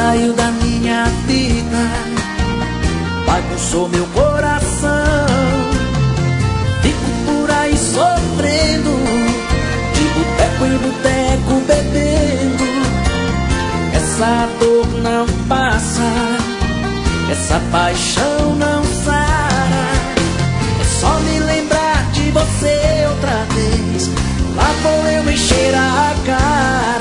saiu da minha vida, bagunçou meu coração. Fico por aí sofrendo, de boteco em boteco bebendo. Essa dor não passa, essa paixão não sara. É só me lembrar de você outra vez, lá vou eu encher a cara.